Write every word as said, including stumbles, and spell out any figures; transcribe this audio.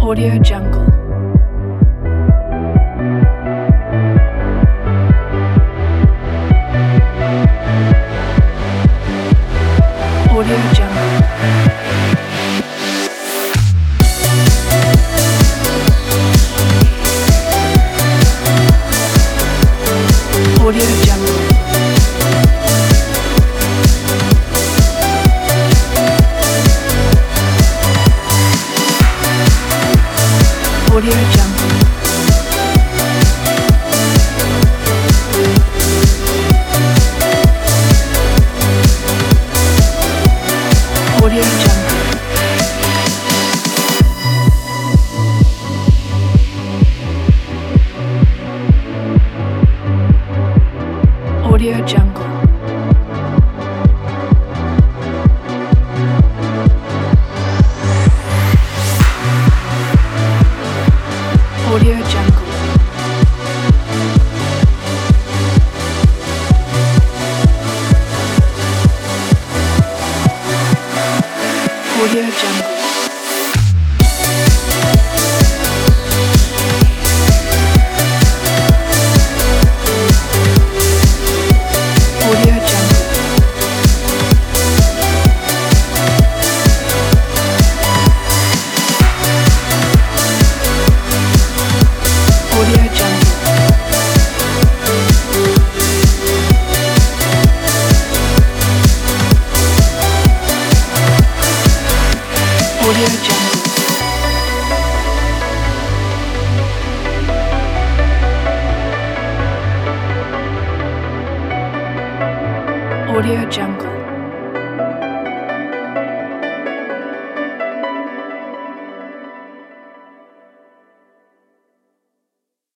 Audio Jungle. Audio Jungle. Audio Jungle. Audio Jungle. Audio Jungle. Audio Jungle. Audio Jungle. Audio Jungle. Audio Jungle. Audio Jungle. Audio Jungle. Audio Jungle.